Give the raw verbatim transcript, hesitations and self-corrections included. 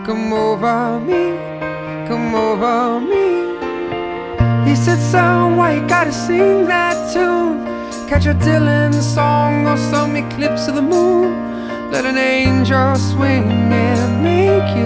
come over me, come over me. He said, son, why you gotta sing that tune? Catch a Dylan song or some eclipse of the moon. Let an angel swing and make you